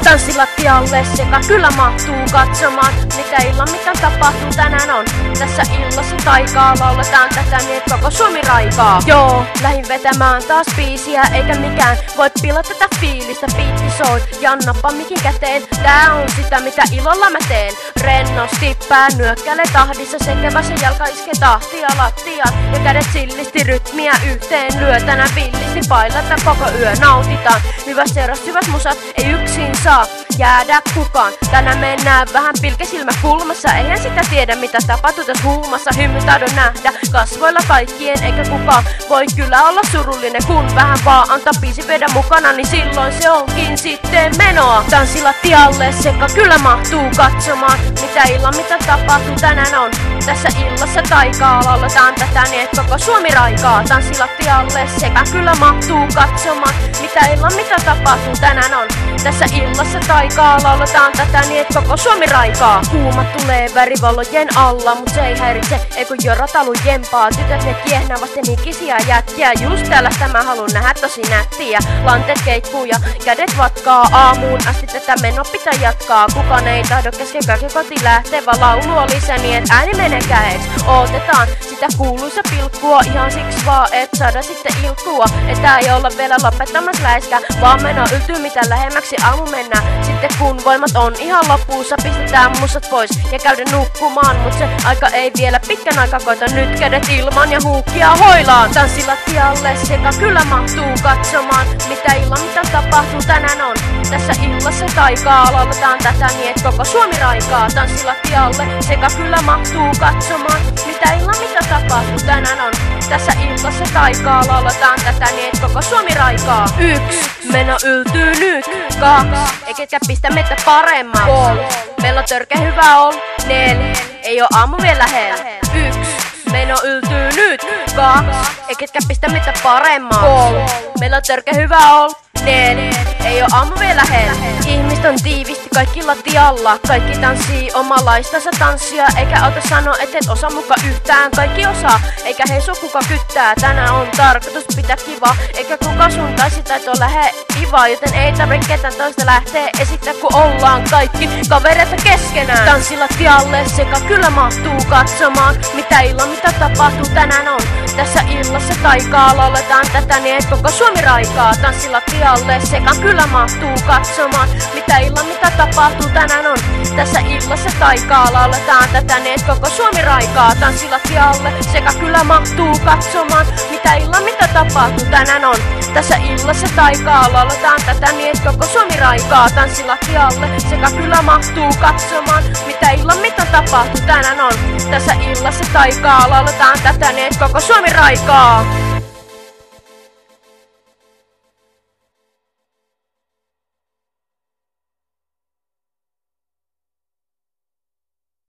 Tanssilattialle sekä kyllä mahtuu katsomaan, mitä tapahtuu tänään on. Tässä illassa taikaa lauletaan tätä niin, et koko Suomi raikaa. Joo, lähin vetämään taas biisiä, eikä mikään voi pilata tätä fiilistä. Biitti soi ja nappa mikin käteen. Tää on sitä mitä ilolla mä teen. Rennosti pää nyökkäile tahdissa, sekä vasen jalka iskee tahtia lattiaan. Ja kädet sillisti rytmiä yhteen lyötänä villisti pailata koko yö nautitaan. Hyvät seuras, hyvät musat, ei yksin saa jäädä kukaan. Tänään mennään vähän pilkesilmä kulmassa. Eihän sitä tiedä mitä tapahtuu tässä huumassa. Hymy tahdon nähdä kasvoilla kaikkien, eikä kukaan voi kyllä olla surullinen. Kun vähän vaan antaa biisi vedä mukana, niin silloin se onkin sitten menoa. Tanssilattialle sekä kyllä mahtuu katsomaan, mitä tapahtuu tänään on. Tässä illassa taikaa lauletaan tätä niin, et koko Suomi raikaa. Tanssilattialle sekä kyllä mahtuu katsomaan, mitä tapahtuu tänään on. Tässä illassa taikaa lauletaan tätä niin, et koko Suomi raikaa. Huumat tulee värivalojen alla, mut se ei häiritse, ei kun joratalu jempaa. Tytöt ne kiehnää vasten hikisiä jätkiä. Just tällaista mä haluun nähdä tosi nättiä. Lanteet keikkuu ja kädet vatkaa. Aamuun asti tätä meno pitää jatkaa. Kukaan ei tahdo kesken kaiken kotiin lähtee, vaan laulu oli se niin, et ääni menee käheeks. Ootetaan sitä kuuluisa pilkkua ihan siksi vaan, et saada sitten ilkkua. Et tää ei olla vielä lopettamassa läiskää, vaan meno yltyy mitä lähemmäksi aamu mennään. Sitten kun voimat on ihan loppuussa, pistetään musat pois ja käydä nukkumaan. Mut se aika ei vielä pitkän aikaa koita, nyt kädet ilman ja huukia hoilaan. Tanssilattialle sekä kyllä mahtuu katsomaan, mitä tapahtuu tänään on. Tässä illassa taikaa lauletaan tätä niin, et koko Suomi raikaa. Tanssilattialle sekä kyllä mahtuu katsomaan, mitä tapahtuu tänään on. Tässä illassa taikaa lauletaan tätä niin, et koko Suomi raikaa. 1. Meno yltyy nyt. 2. Ei ketkä pistä meitä paremmaksi. 3. Meillä on törkeä hyvä ol. 4. Ei oo aamu vielä lähellä. 1. Meno yltyy nyt. 2. Ei ketkä pistä meitä paremmaksi. 3. Meillä on törkeä hyvä ol. 4. Ei oo aamu vielä lähellä. Ihmiset on tiivisti kaikki lattialla. Kaikki tanssii omalaistansa tanssia. Eikä auta sanoa et osaa muka yhtään. Kaikki osaa, eikä heisu kuka kyttää. Tänään on tarkoitus pitää kiva, eikä kuka sun taisi taito lähe iva. Joten ei tarvitse ketään toista lähtee esittää, kun ollaan kaikki kavereita keskenään. Tanssilattialle sekä kyllä mahtuu katsomaan, mitä tapahtuu tänään on. Tässä illassa taikaa lauletaan tätä niin, et koko Suomi raikaa. Tanssilattialle sekä kyllä mahtuu katsomaan, mitä tapahtuu tänään on. Tässä illassa taikaa lauletaan tätä niin, et koko Suomi raikaa. Tanssilattialle sekä kyllä mahtuu katsomaan, mitä tapahtuu tänään on. Tässä illassa taikaa lauletaan tätä niin, et koko Suomi raikaa. Tanssilattialle sekä kyllä mahtuu katsomaan, mitä tapahtuu tänään on. Tässä illassa taikaa lauletaan tätä niin, et koko Suomi raikaa.